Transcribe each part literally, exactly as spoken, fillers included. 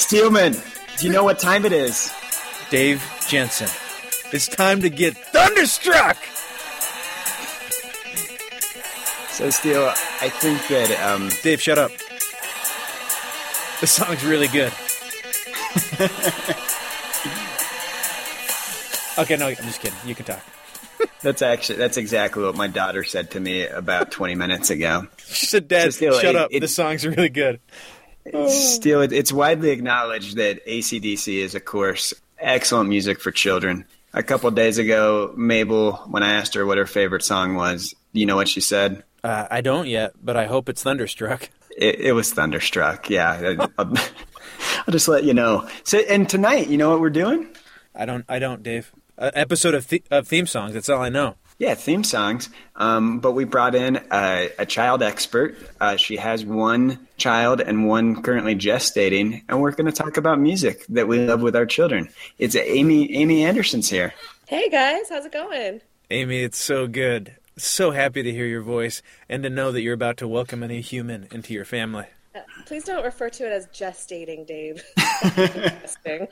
Steelman, do you know what time it is? Dave Jensen. It's time to get thunderstruck! So, Steel, I think that... Um, Dave, shut up. This song's really good. Okay, no, I'm just kidding. You can talk. That's actually that's exactly what my daughter said to me about twenty minutes ago. She said, Dad, so Steel, shut it, up. It, this song's really good. Steel, it, it's widely acknowledged that A C D C is, of course, excellent music for children. A couple of days ago, Mabel, when I asked her what her favorite song was, you know what she said? Uh, I don't yet, but I hope it's Thunderstruck. It, it was Thunderstruck, yeah. I'll, I'll just let you know. So, and tonight, you know what we're doing? I don't, I don't, Dave. An episode of, th- of theme songs, that's all I know. Yeah, theme songs. Um, but we brought in a, a child expert. Uh, she has one child and one currently gestating, and we're going to talk about music that we love with our children. It's Amy. Amy Anderson's here. Hey guys, how's it going? Amy, it's so good. So happy to hear your voice and to know that you're about to welcome a new human into your family. Uh, please don't refer to it as gestating, Dave. Disgusting.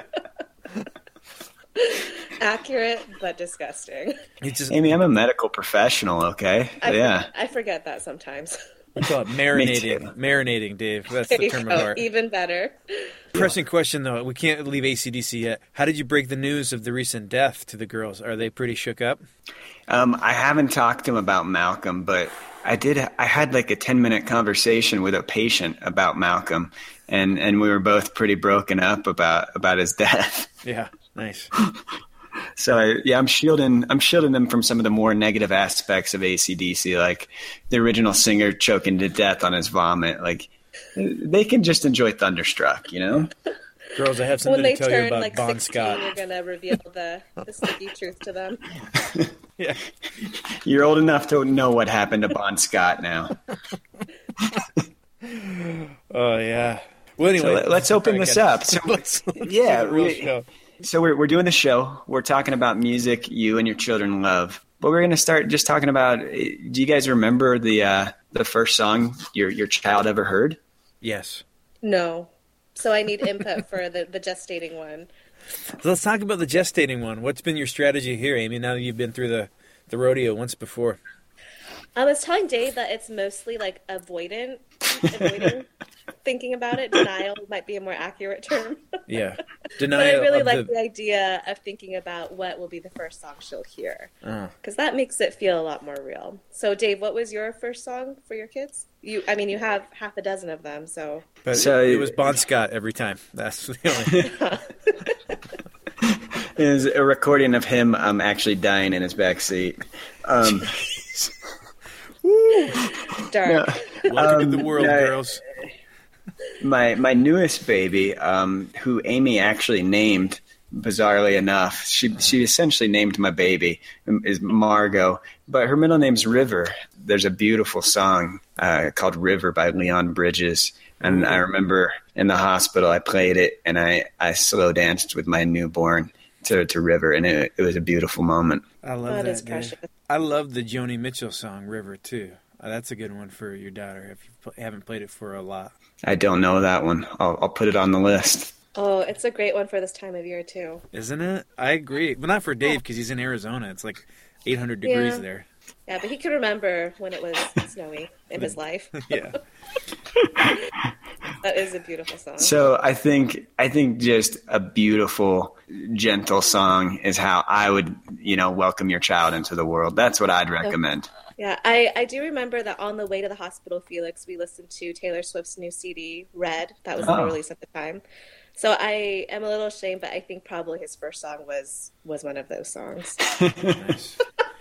Accurate, but disgusting. Just, Amy, I'm a medical professional, okay? I yeah. For, I forget that sometimes. We call it marinating. Marinating, Dave. That's there the term of art. Even better. Pressing question, though. We can't leave A C D C yet. How did you break the news of the recent death to the girls? Are they pretty shook up? Um, I haven't talked to them about Malcolm, but I did. I had like a ten-minute conversation with a patient about Malcolm, and, and we were both pretty broken up about, about his death. Yeah. Nice. So yeah, I'm shielding. I'm shielding them from some of the more negative aspects of A C D C, like the original singer choking to death on his vomit. Like they can just enjoy Thunderstruck, you know. Girls, I have something to tell turn, you about like, Bon sixteen, Scott. You're gonna reveal the, the sticky truth to them. Yeah, you're old enough to know what happened to Bon Scott now. Oh yeah. Well, anyway, so let, let's open this up. So, let's, let's yeah, we, so we're we're doing the show. We're talking about music you and your children love, but we're going to start just talking about. Do you guys remember the uh, the first song your your child ever heard? Yes. No. So I need input for the, the gestating one. So let's talk about the gestating one. What's been your strategy here, Amy? Now that you've been through the the rodeo once before. I was telling Dave that it's mostly like avoidant, avoiding thinking about it. Denial might be a more accurate term. Yeah, denial. But I really of like the... the idea of thinking about what will be the first song she'll hear, because uh. that makes it feel a lot more real. So, Dave, what was your first song for your kids? You, I mean, you have half a dozen of them, so. But so it, it was Bon Scott every time. That's the only. It was a recording of him um, actually dying in his back seat. Um, Woo! Dark. No, welcome um, to the world, no, girls. My my newest baby, um, who Amy actually named, bizarrely enough, she she essentially named my baby, is Margot, but her middle name's River. There's a beautiful song uh, called River by Leon Bridges, and I remember in the hospital I played it, and I, I slow danced with my newborn to to River, and it, it was a beautiful moment. I love that. that Is precious. I love the Joni Mitchell song River too. Uh, that's a good one for your daughter if you pl- haven't played it for her a lot. I don't know that one. I'll I'll put it on the list. Oh, it's a great one for this time of year too. Isn't it? I agree, but not for Dave because he's in Arizona. It's like eight hundred degrees yeah. there. Yeah, but he can remember when it was snowy in his life. Yeah. That is a beautiful song. So I think I think just a beautiful, gentle song is how I would, you know, welcome your child into the world. That's what I'd recommend. Yeah, I, I do remember that on the way to the hospital, Felix, we listened to Taylor Swift's new C D, Red. That was oh. the release at the time. So I am a little ashamed, but I think probably his first song was was one of those songs. Nice.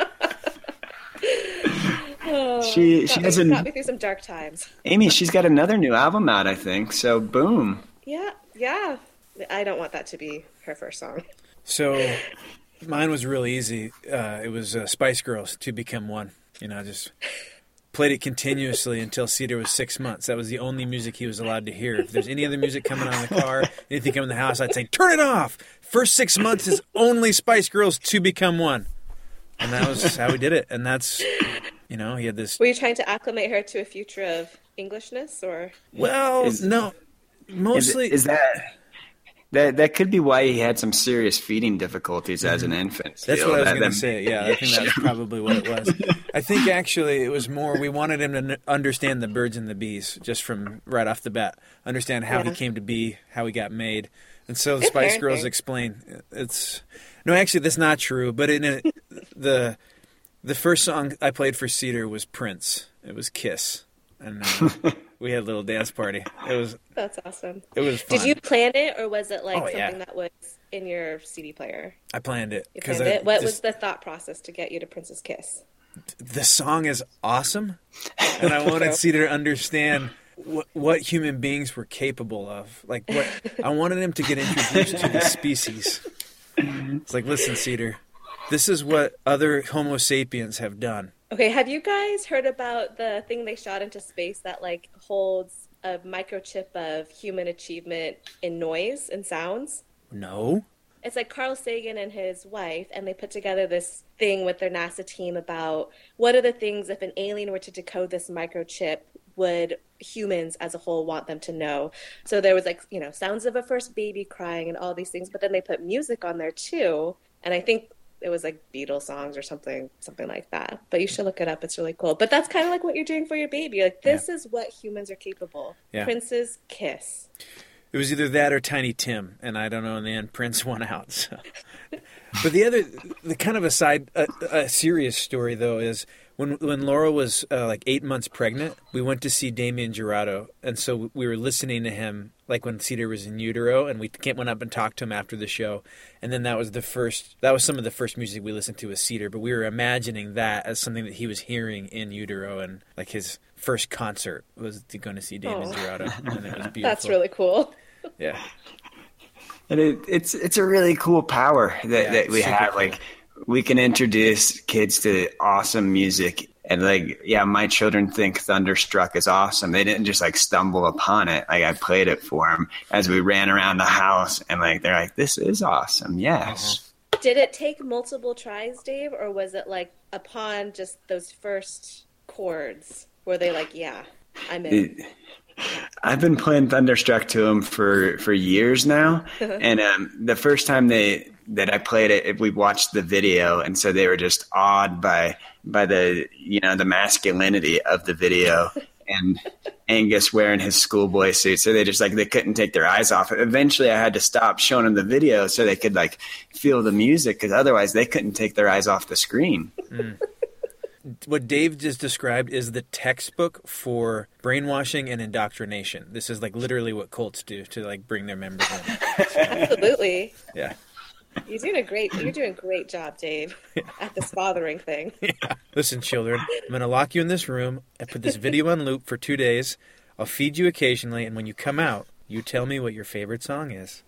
Oh, she she got doesn't me, got me through some dark times. Amy, she's got another new album out, I think. So boom. Yeah, yeah. I don't want that to be her first song. So mine was really easy. Uh, it was uh, Spice Girls, To Become One. You know, I just played it continuously until Cedar was six months. That was the only music he was allowed to hear. If there's any other music coming on in the car, anything coming in the house, I'd say, turn it off. First six months is only Spice Girls, To Become One. And that was how we did it. And that's, you know, he had this. Were you trying to acclimate her to a future of Englishness or? Well, Is... no. Mostly, is, is that that that could be why he had some serious feeding difficulties as an infant. That's still. what I was That- going that- to say. Yeah, I think that's probably what it was. I think actually it was more we wanted him to n- understand the birds and the bees just from right off the bat, understand how he Yeah. came to be, how he got made, and so the Good Spice parenting. Girls explain. It's no, actually that's not true. But in a, the the first song I played for Cedar was Prince. It was Kiss, and uh, we had a little dance party. It was That's awesome. it was fun. Did you plan it, or was it like Oh, something yeah. that was in your C D player? I planned it You because planned it. What was just, the thought process to get you to Princess Kiss? the song is awesome, and I wanted Cedar to understand what, what human beings were capable of. Like what I wanted him to get introduced to the species. It's like, listen, Cedar, this is what other Homo sapiens have done. Okay, have you guys heard about the thing they shot into space that like holds a microchip of human achievement in noise and sounds? No, It's like Carl Sagan and his wife, and they put together this thing with their NASA team about what are the things if an alien were to decode this microchip would humans as a whole want them to know. So there was like, you know, sounds of a first baby crying and all these things, but then they put music on there too. And I think it was like Beatles songs or something, something like that. But you should look it up. It's really cool. But that's kind of like what you're doing for your baby. Like, this is what humans are capable. Yeah. Prince's Kiss. it was either that or Tiny Tim, and I don't know. In the end, Prince won out. So. But the other, the kind of a side, a, a serious story though is when when Laura was uh, like eight months pregnant, we went to see Damien Jurado, and so we were listening to him like when Cedar was in utero, and we went up and talked to him after the show, and then that was the first, that was some of the first music we listened to with Cedar, but we were imagining that as something that he was hearing in utero, and like his first concert was to going to see Damien Oh. Jurado, and it was beautiful. That's really cool. Yeah. And it, it's it's a really cool power that, Yeah, that we super have. cool. Like we can introduce kids to awesome music, and like yeah, my children think Thunderstruck is awesome. They didn't just like stumble upon it. Like I played it for them as we ran around the house, and like they're like, "This is awesome." Yes. Did it take multiple tries, Dave, or was it like upon just those first chords were they like, yeah, I'm in? It- I've been playing Thunderstruck to them for, for years now, and um, the first time they that I played it, we watched the video, and so they were just awed by by the you know the masculinity of the video, and Angus wearing his schoolboy suit, so they just like they couldn't take their eyes off it. Eventually, I had to stop showing them the video so they could like feel the music, because otherwise they couldn't take their eyes off the screen. What Dave just described is the textbook for brainwashing and indoctrination. This is like literally what cults do to like bring their members in. Absolutely. Yeah. You're doing a great you're doing a great job, Dave, at this fathering thing. Listen, children, I'm going to lock you in this room and put this video on loop for two days. I'll feed you occasionally, and when you come out, you tell me what your favorite song is.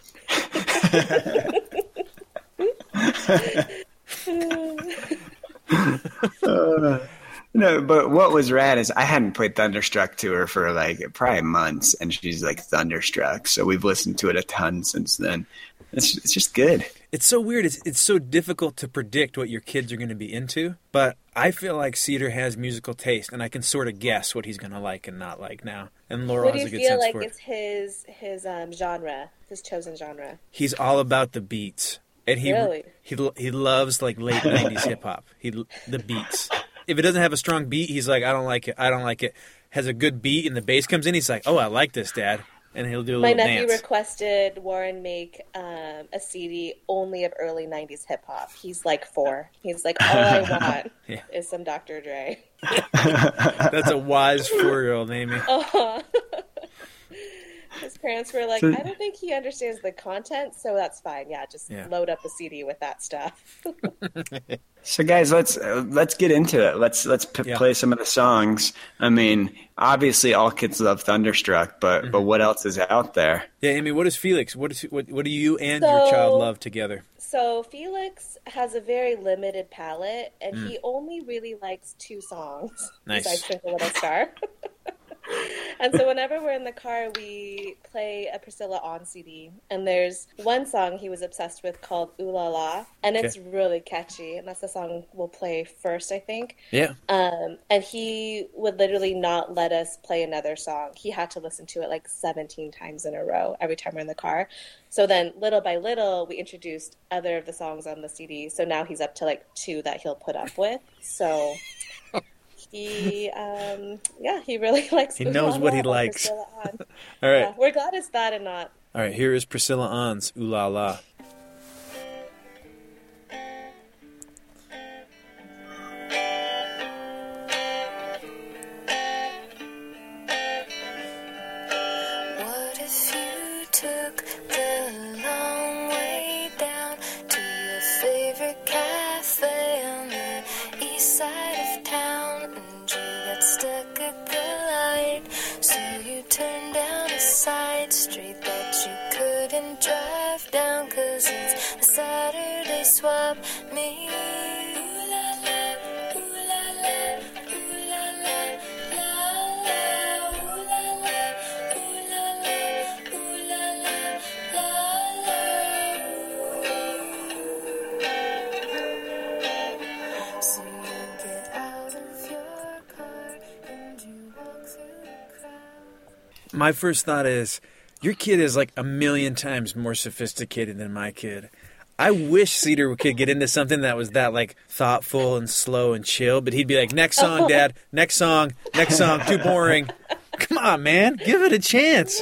No, but what was rad is I hadn't played Thunderstruck to her for like probably months, and she's like Thunderstruck. So we've listened to it a ton since then. It's it's just good. It's so weird. It's it's so difficult to predict what your kids are going to be into. But I feel like Cedar has musical taste, and I can sort of guess what he's going to like and not like now. And Laura What do has you a good feel sense like for it. it's his his um, genre, his chosen genre? He's all about the beats, and he Really? he he loves like late nineties hip hop. He the beats. If it doesn't have a strong beat, he's like, I don't like it. I don't like it. Has a good beat, and the bass comes in. He's like, oh, I like this, Dad, and he'll do a My little nephew dance. requested Warren make um, a C D only of early nineties hip hop. He's like four. He's like, all I want Yeah. is some Doctor Dre. That's a wise four-year-old, Amy. Uh-huh. His parents were like, So- I don't think he understands the content, so that's fine. Yeah, just Yeah. load up a C D with that stuff. So guys, let's uh, let's get into it. Let's let's p- Yeah. play some of the songs. I mean, obviously all kids love Thunderstruck, but Mm-hmm. but what else is out there? Yeah, Amy. What is Felix? What is what? What do you and So- your child love together? So Felix has a very limited palette, and Mm. he only really likes two songs Nice. besides Twinkle Little Star. And so whenever we're in the car, we play a Priscilla On C D. And there's one song he was obsessed with called Ooh La La. And it's okay. really catchy. And that's the song we'll play first, I think. Yeah. Um, and he would literally not let us play another song. He had to listen to it like seventeen times in a row every time we're in the car. So then little by little, we introduced other of the songs on the C D. So now he's up to like two that he'll put up with. So... He, um, yeah, he really likes. He knows what he likes. All right, yeah, we're glad it's that and not. All right, here is Priscilla On's "Ooh La La." What if you took the long way down to your favorite cafe on the east side of town? Stuck at the light, so you turned down a side street that you couldn't drive down, 'cause it's a Saturday swap meet. Ooh la la, ooh la la, ooh la la, la la, ooh la la, ooh la la, ooh la la, la la. So you get out of your My first thought is, your kid is like a million times more sophisticated than my kid. I wish Cedar could get into something that was that like thoughtful and slow and chill, but he'd be like, next song, Dad, next song, next song, too boring. Come on, man, give it a chance.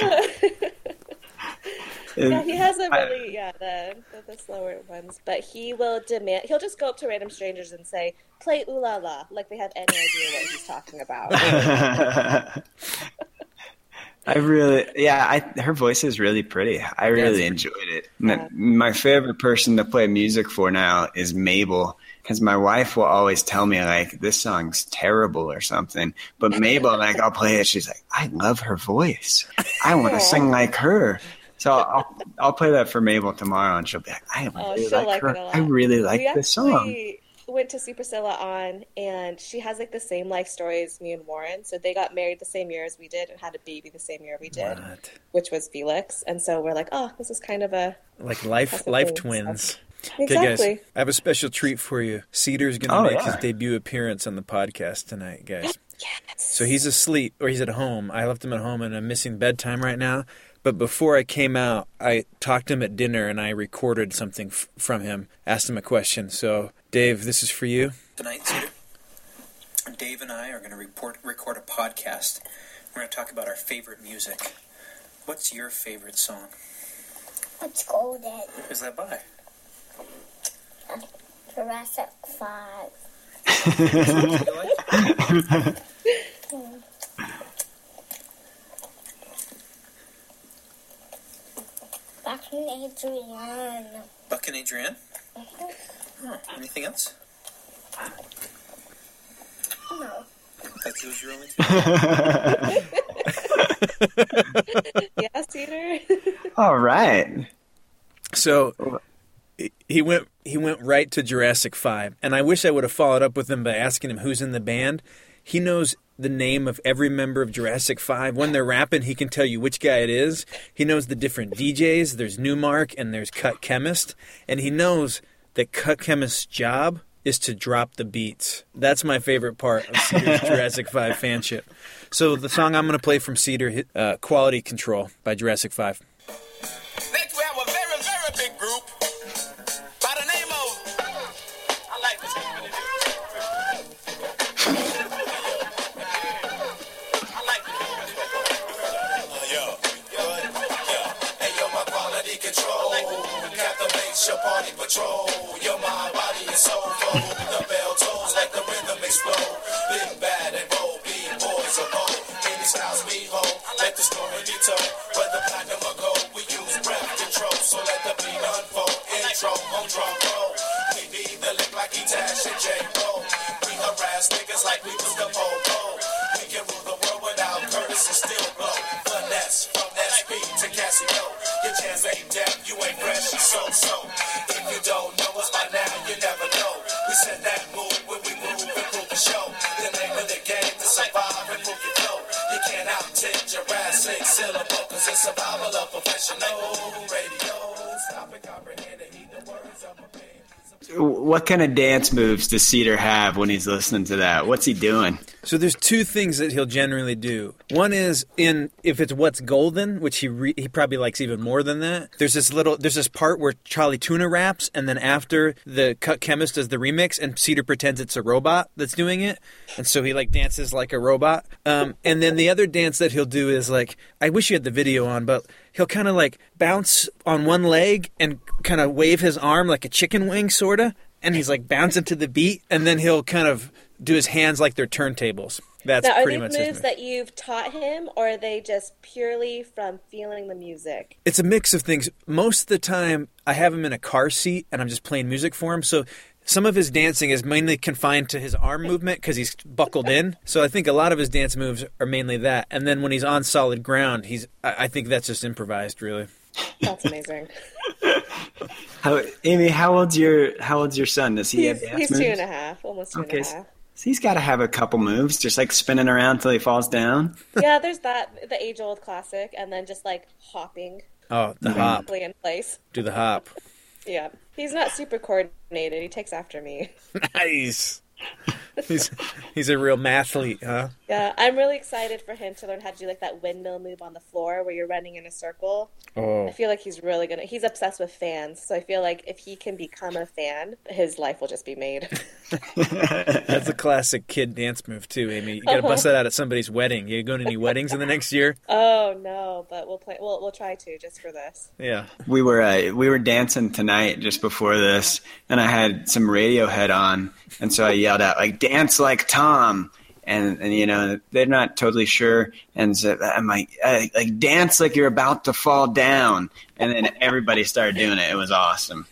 Yeah, he has a really, yeah, the, the, the slower ones, but he will demand, he'll just go up to random strangers and say, play Ooh La La, like they have any idea what he's talking about. I really, yeah, I, her voice is really pretty. I really yeah, enjoyed it. Yeah. My favorite person to play music for now is Mabel, because my wife will always tell me, like, this song's terrible or something. But Mabel, like, I'll play it. She's like, I love her voice. I want to sing like her. So I'll I'll play that for Mabel tomorrow, and she'll be like, I really oh, like, like her. I really like we this song. Went to see Priscilla On, and she has like the same life story as me and Warren. So they got married the same year as we did and had a baby the same year we did, what? which was Felix. And so we're like, oh, this is kind of a like life life thing. twins. So, exactly. Okay, guys, I have a special treat for you. Cedar's going to oh, make yeah. his debut appearance on the podcast tonight, guys. Yes. So he's asleep, or he's at home. I left him at home, and I'm missing bedtime right now. But before I came out, I talked to him at dinner, and I recorded something f- from him, asked him a question. So, Dave, this is for you. Tonight, Cedar, Dave and I are going to report, record a podcast. We're going to talk about our favorite music. What's your favorite song? Let's go, Dad. Who's that by? Uh, Jurassic five. Buck and Adrienne. Buck and Adrienne? Mm-hmm. Oh, anything else? No. That was your only two? Yeah, Cedar. All right. So he went he went right to Jurassic five, and I wish I would have followed up with him by asking him who's in the band. He knows the name of every member of Jurassic five. When they're rapping, he can tell you which guy it is. He knows the different D Js. There's Newmark and there's Cut Chemist. And he knows that Cut Chemist's job is to drop the beats. That's my favorite part of Cedar's Jurassic five fanship. So the song I'm going to play from Cedar, uh, Quality Control by Jurassic five. Next we have a very, very big group by the name of... I like this. Your party patrol, your mind, body, and soul. The bell tolls, let the rhythm explode. Big bad and bold, be boys of bold. Any styles we hold, let the story be told. Whether platinum or gold, we use breath control. So let the beat unfold. Intro on drum roll. We be the lick like E-Tash and J-Roll. We harass niggas like we was the pole. We can rule the world without Curtis and still blow. Finesse from S P to Casio. Your chance ain't dead, you ain't fresh, you so-so. If you don't know us by now, you never know. We send that move when we move and prove the show. The name of the game to survive and prove your flow. You can't out what kind of dance moves does Cedar have when he's listening to that? What's he doing? So there's two things that he'll generally do. One is in if it's What's Golden, which he re, he probably likes even more than that. There's this little there's this part where Charlie Tuna raps, and then after the Cut Chemist does the remix, and Cedar pretends it's a robot that's doing it, and so he like dances like a robot. Um, and then the other dance that he'll do is like, I wish you had the video on, but he'll kind of like bounce on one leg and kind of wave his arm like a chicken wing, sorta, and he's like bouncing to the beat, and then he'll kind of do his hands like they're turntables. That's now, are pretty these much moves that you've taught him, or are they just purely from feeling the music? It's a mix of things. Most of the time, I have him in a car seat, and I'm just playing music for him. So some of his dancing is mainly confined to his arm movement because he's buckled in. So I think a lot of his dance moves are mainly that. And then when he's on solid ground, he's I I think that's just improvised, really. That's amazing. How, Amy, how old's your how old's your son? Does he He's, have dance he's moves? two and a half, almost two Okay, and a half. so he's got to have a couple moves, just like spinning around till he falls down. Yeah, there's that, the age-old classic, and then just like hopping Oh, the hop. perfectly in place. Do the hop. Yeah, he's not super coordinated. He takes after me. Nice. He's he's a real mathlete, huh? Yeah, I'm really excited for him to learn how to do like that windmill move on the floor where you're running in a circle. Oh. I feel like he's really gonna. He's obsessed with fans, so I feel like if he can become a fan, his life will just be made. That's a classic kid dance move too, Amy. You got to bust that out at somebody's wedding. You going to any weddings in the next year? Oh no, but we'll play. We'll we'll try to just for this. Yeah. We were uh, we were dancing tonight just before this, and I had some Radiohead on, and so I yelled out like "Dance like Tom," and and you know they're not totally sure, and so I'm like uh, like dance like you're about to fall down, and then everybody started doing it. It was awesome.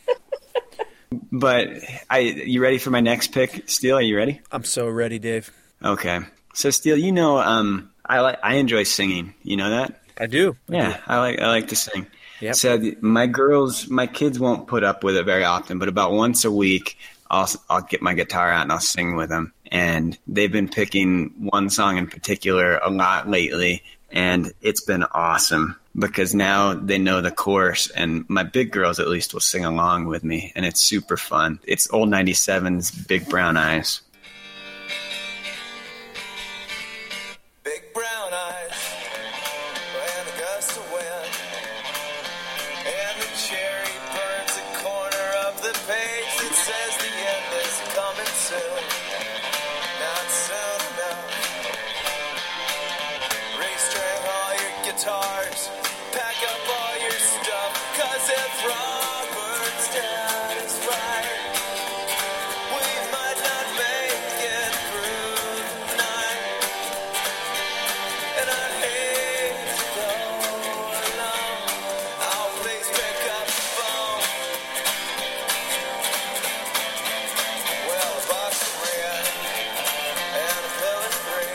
But I, you ready for my next pick, Steele? Are you ready? I'm so ready, Dave. Okay. So Steele, you know, um, I like I enjoy singing. You know that? I do. Yeah, I like I like to sing. Yep. So the, my girls, my kids won't put up with it very often, but about once a week, I'll I'll get my guitar out and I'll sing with them. And they've been picking one song in particular a lot lately, and it's been awesome because now they know the chorus, and my big girls at least will sing along with me, and it's super fun. It's Old ninety-seven's Big Brown Eyes. Big brown eyes, and a gust of wind, and the cherry burns a corner of the page that says the end is coming soon, not soon enough. Restring all your guitars, pack up all your stuff, 'cause if Robert's dad is right, we might not make it through the night. And I hate to go alone. Oh, please pick up the phone. Well, a box of red and a pill of three.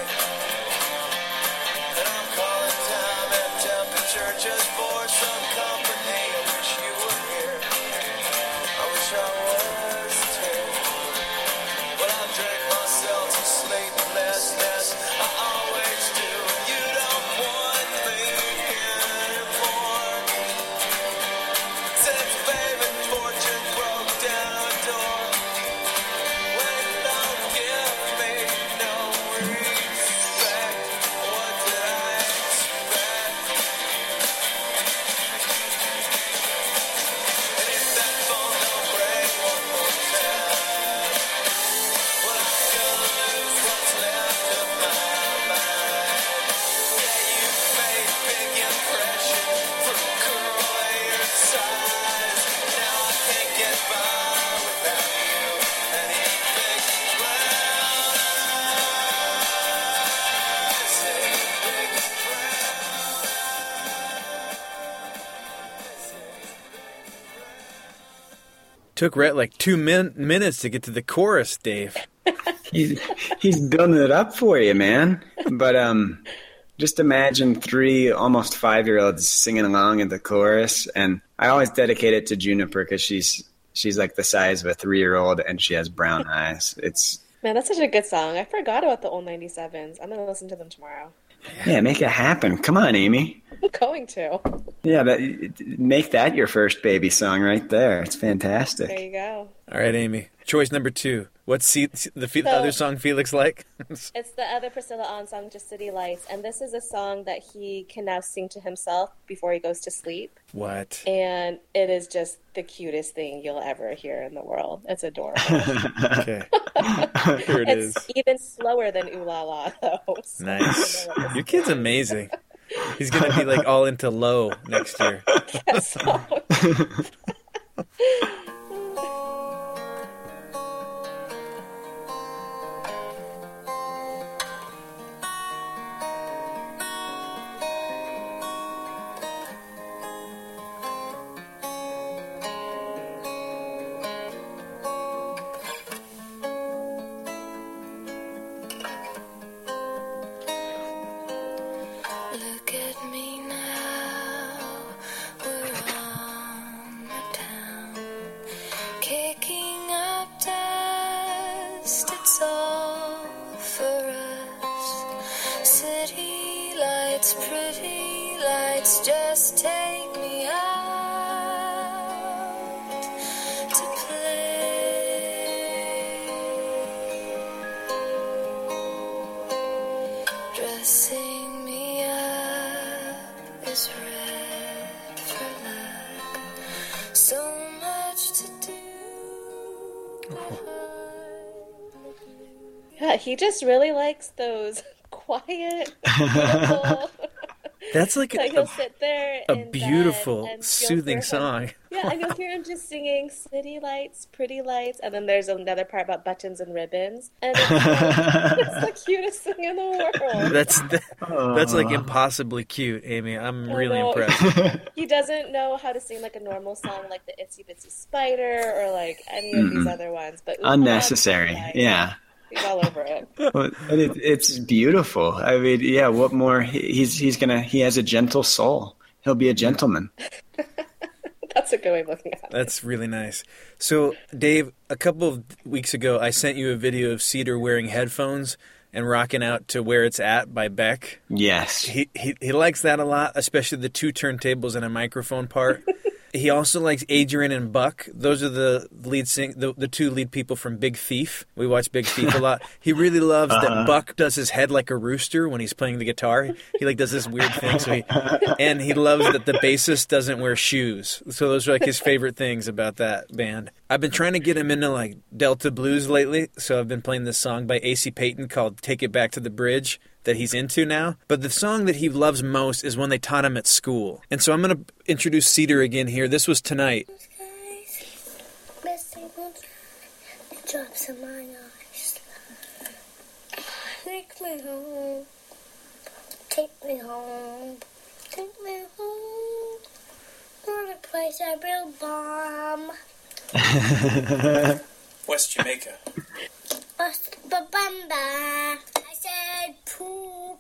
And I'm calling time and temperature just for some company. I wish you were here. I wish I was too. But I drink myself to sleeplessness. I always do. You don't want me anymore. Since baby fortune broke down a door. When you don't give me no respect, what did I expect? And if that phone don't ring one more time, well, I'm gonna lose what's left of my mind. Yeah, you've made big impression for a girl your size. Now I can't get by without you and your big brown eyes. Say big Took Rhett like two min- minutes to get to the chorus, Dave. He's he's building it up for you, man. But um, just imagine three almost five year olds singing along in the chorus, and I always dedicate it to Juniper because she's she's like the size of a three year old and she has brown eyes. It's Man, that's such a good song. I forgot about the old ninety-sevens. I'm gonna listen to them tomorrow. Yeah, make it happen. Come on, Amy. I'm going to. Yeah, but make that your first baby song right there. It's There fantastic. you go. All right, Amy. Choice number two. What's C- the fe- So- other song Felix like? It's the other Priscilla On song, Just City Lights, and this is a song that he can now sing to himself before he goes to sleep. What? And it is just the cutest thing you'll ever hear in the world. It's adorable. Okay. Here it It's is. even slower than Ooh La La, though. So I Nice. don't know what Your kid's amazing. He's going to be like all into low next year. this song. Look at me now, we're on the town, kicking up dust, it's all for us. City lights, pretty lights, just take me out to play. Dressing me up is red for luck. So much to do. Yeah, he just really likes those quiet, beautiful. That's like Like a, he'll sit there a in bed beautiful, and you'll soothing hear him- song. Yeah, and you'll hear him just singing "City Lights, Pretty Lights," and then there's another part about buttons and ribbons, and it's, like, it's the cutest thing in the world. That's that's like impossibly cute, Amy. I'm I really know. impressed. He doesn't know how to sing like a normal song, like the Itsy Bitsy Spider or like any of these other ones. But Ooh La La, Unnecessary. like, Yeah. he's all over it. Well, and it, it's beautiful. I mean, yeah. What more? He- He's he's gonna. He has a gentle soul. He'll be a gentleman. That's a good way of looking at it. That's really nice. So, Dave, a couple of weeks ago, I sent you a video of Cedar wearing headphones and rocking out to Where It's At by Beck. Yes. He, he he likes that a lot, especially the two turntables and a microphone part. He also likes Adrian and Buck. Those are the lead sing the, the two lead people from Big Thief. We watch Big Thief a lot. He really loves Uh-huh. that Buck does his head like a rooster when he's playing the guitar. He like does this weird thing. So he, and he loves that the bassist doesn't wear shoes. So those are like his favorite things about that band. I've been trying to get him into like Delta blues lately. So I've been playing this song by A C Payton called "Take It Back to the Bridge" that he's into now. But the song that he loves most is one they taught him at school. And so I'm going to introduce Cedar again here. This was Tonight. Drops in my eyes. Take me home. Take me home. Take me home. To the place I built bomb. West Jamaica. Bamba. I said poop.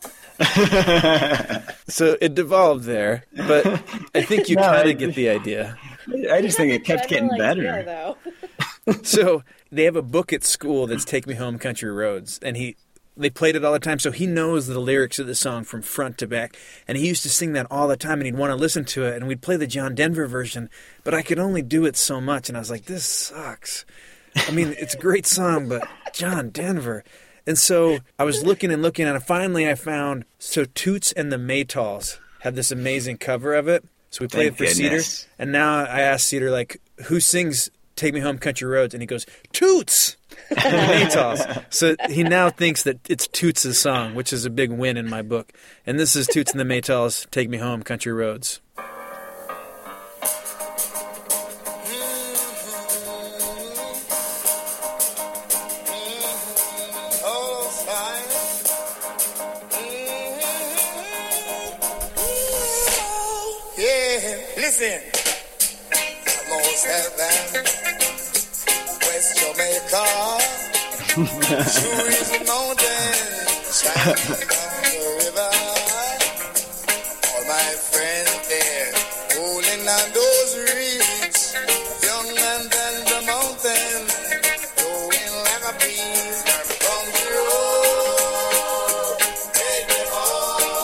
So it devolved there, but I think you No, kind I- of get the idea. I just think it kept getting General idea, better. though. So they have a book at school that's "Take Me Home, Country Roads," and he they played it all the time, so he knows the lyrics of the song from front to back. And he used to sing that all the time, and he'd want to listen to it, and we'd play the John Denver version, but I could only do it so much, and I was like, this sucks. I mean, it's a great song, but John Denver. And so I was looking and looking, and finally I found, so Toots and the Maytals had this amazing cover of it. So we played Thank it for goodness. Cedar. And now I asked Cedar, like, who sings "Take Me Home, Country Roads"? And he goes, Toots! And the Maytals. So he now thinks that it's Toots' song, which is a big win in my book. And this is Toots and the Maytals, "Take Me Home, Country Roads." Oh, fine. Yeah, listen. Almost heaven, West Jamaica. Sure is a mountain, shining down the river. All my friends there, holding on those reeds, younger than the mountain, blowing like a breeze. From the road, take me home.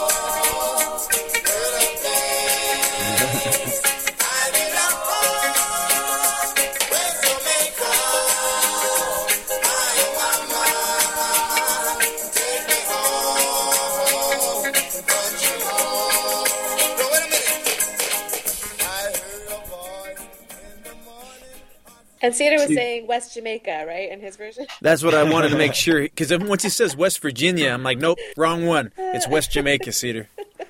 And Cedar was saying West Jamaica, right, in his version? That's what I wanted to make sure. Because once he says West Virginia, I'm like, nope, wrong one. It's West Jamaica, Cedar.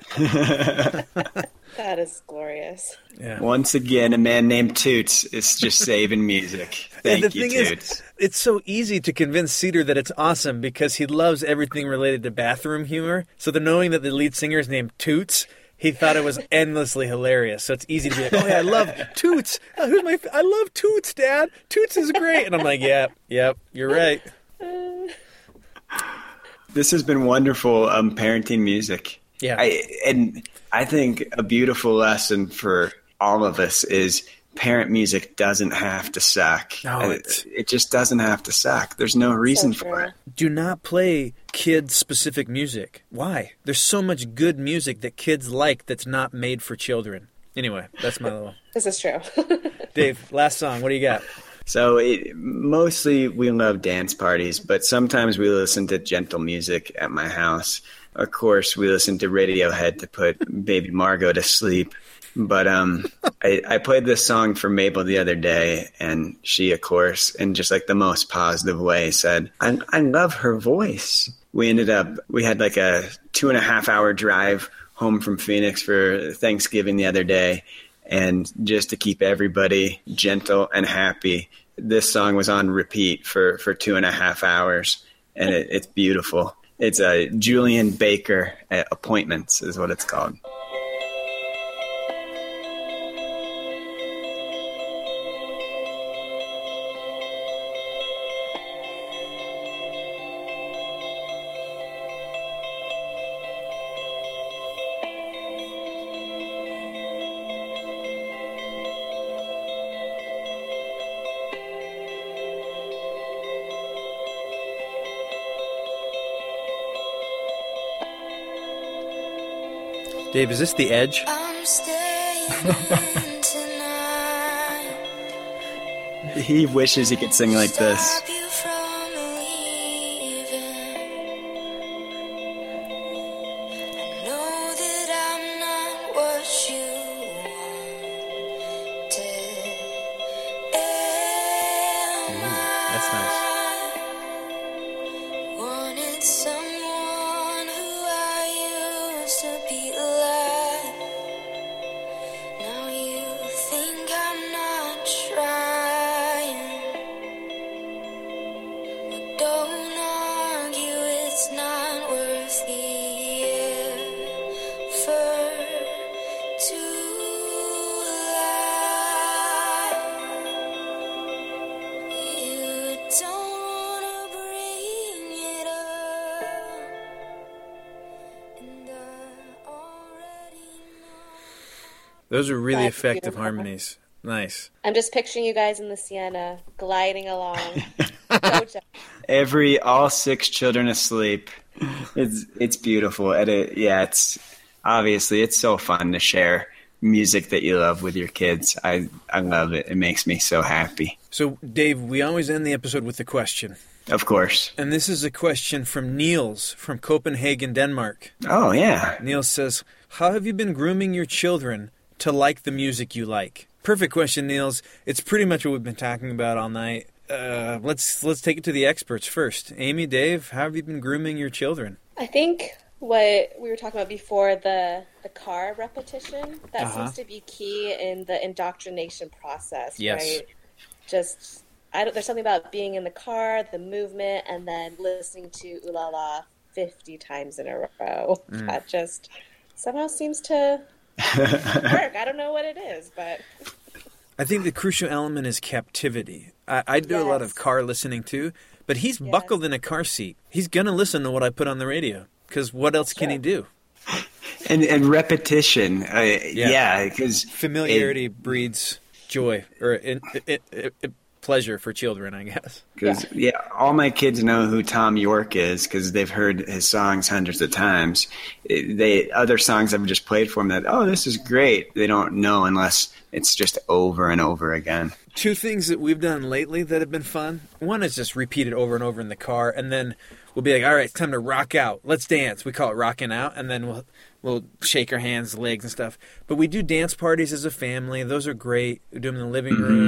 That is glorious. Yeah. Once again, a man named Toots is just saving music. Thank and the you, thing Toots. is, it's so easy to convince Cedar that it's awesome because he loves everything related to bathroom humor. So the knowing that the lead singer is named Toots, he thought it was endlessly hilarious. So it's easy to be like, oh yeah, I love Toots. Oh, who's my? F- I love Toots, Dad. Toots is great. And I'm like, yep, yep, you're right. This has been wonderful, um, parenting music. Yeah. I, and I think a beautiful lesson for all of us is parent music doesn't have to suck. No, it, it's- it just doesn't have to suck. There's no reason So for true. it. Do not play kid-specific music. Why? There's so much good music that kids like that's not made for children. Anyway, that's my little... This is true. Dave, last song. What do you got? So it, mostly we love dance parties, but sometimes we listen to gentle music at my house. Of course, we listen to Radiohead to put baby Margot to sleep. But um, I, I played this song for Mabel the other day, and she, of course, in just like the most positive way, said, I, I love her voice. We ended up, we had like a two and a half hour drive home from Phoenix for Thanksgiving the other day. And just to keep everybody gentle and happy, this song was on repeat for, for two and a half hours. And it, it's beautiful. It's a Julian Baker at Appointments is what it's called. Dave, is this The Edge? I'm staying tonight. He wishes he could sing like this. Stop you from leaving. I know that I'm not what you wanted. Am That's nice. I wanted someone who I used to be like. Now you think I'm not trying. But don't argue, it's not worth the effort to lie. You don't wanna bring it up, and I already know. Those are really That's effective beautiful. harmonies. Nice. I'm just picturing you guys in the Sienna gliding along. Jojo. Every all six children asleep. It's it's beautiful. And it, yeah, it's obviously it's so fun to share music that you love with your kids. I I love it. It makes me so happy. So, Dave, we always end the episode with a question. Of course. And this is a question from Niels from Copenhagen, Denmark. Oh yeah. Niels says, how have you been grooming your children to like the music you like? Perfect question, Niels. It's pretty much what we've been talking about all night. Uh, let's let's take it to the experts first. Amy, Dave, how have you been grooming your children? I think what we were talking about before, the the car repetition, that Uh-huh. seems to be key in the indoctrination process, Yes. right? Just I don't, there's something about being in the car, the movement, and then listening to Ooh La La fifty times in a row. Mm. That just somehow seems to work. I don't know what it is, but I think the crucial element is captivity. I, I do a lot of Yes. car listening too, but he's Yes. buckled in a car seat. He's going to listen to what I put on the radio because what else can he do? And and repetition. Uh, yeah, because Familiarity breeds joy or in, it, it, it, pleasure for children, I guess. Because yeah. all my kids know who Tom York is because they've heard his songs hundreds of times. It- They other songs I've just played for them that oh this is great. They don't know unless it's just over and over again. Two things that we've done lately that have been fun. One is just repeat it over and over in the car, and then we'll be like, all right, it's time to rock out. Let's dance. We call it rocking out, and then we'll we'll shake our hands, legs, and stuff. But we do dance parties as a family. Those are great. We do them in the living room.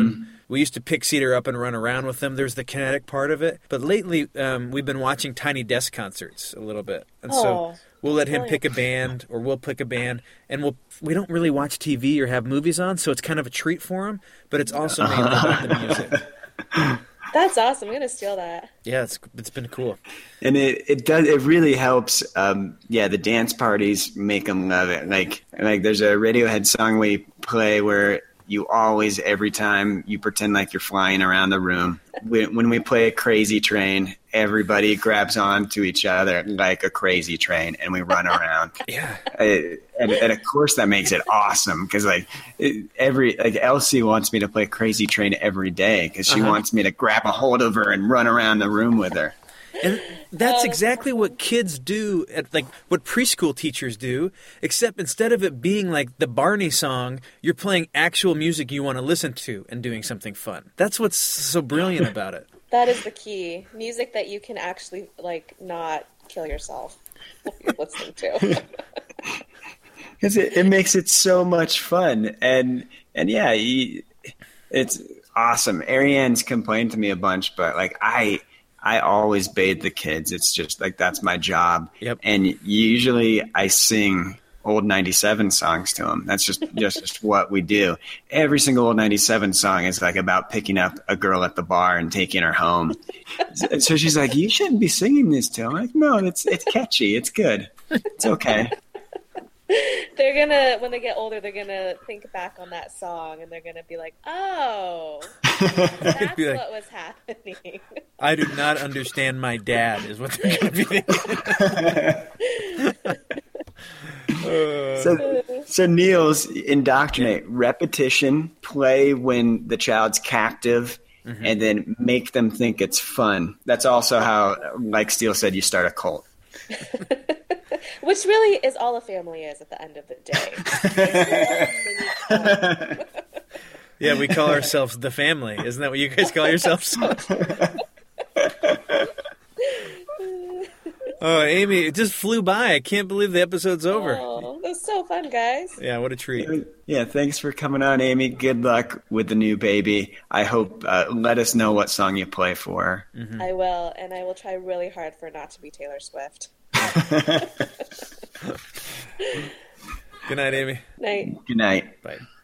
we used to pick Cedar up and run around with them. There's the kinetic part of it. But lately, um, we've been watching Tiny Desk concerts a little bit. And so Oh, we'll let him brilliant. pick a band, or we'll pick a band, and we'll we don't really watch T V or have movies on, so it's kind of a treat for him, but it's also mainly about the music. That's awesome. I'm going to steal that. Yeah, it's it's been cool. And it, it does it really helps. Um, yeah, the dance parties make them love it. Like like there's a Radiohead song we play where you always every time you pretend like you're flying around the room. We, when we play a Crazy Train, everybody grabs on to each other like a crazy train, and we run around. Yeah. Uh, and, and of course that makes it awesome because like it, every like Elsie wants me to play Crazy Train every day because she Uh-huh. wants me to grab a hold of her and run around the room with her. And that's exactly what kids do, at, like what preschool teachers do, except instead of it being like the Barney song, you're playing actual music you want to listen to and doing something fun. That's what's so brilliant about it. That is the key. Music that you can actually, like, not kill yourself if you're listening to. Because it, it makes it so much fun. And, and yeah, you, it's awesome. Ariane's complained to me a bunch, but like I... I always bathe the kids. It's just like that's my job. Yep. And usually I sing old ninety-seven songs to them. That's just, just just what we do. Every single old ninety-seven song is like about picking up a girl at the bar and taking her home. So, so she's like, "You shouldn't be singing this to him." I'm like, "No, it's it's catchy. It's good. It's okay." They're gonna, when they get older, they're gonna think back on that song and they're gonna be like, "Oh, that's Be like, what was happening." I do not understand my dad, is what they're going to be thinking. So, so Niels, indoctrinate, repetition, play when the child's captive, Mm-hmm. and then make them think it's fun. That's also how, like Steele said, you start a cult. Which really is all a family is at the end of the day. It's a little mini cult. Yeah, we call ourselves the family. Isn't that what you guys call yourselves? Oh, Amy, it just flew by. I can't believe the episode's over. Oh, that was so fun, guys. Yeah, what a treat. Yeah, thanks for coming on, Amy. Good luck with the new baby. I hope, uh, let us know what song you play for her. Mm-hmm. I will, and I will try really hard for it not to be Taylor Swift. Good night, Amy. Night. Good night. Bye.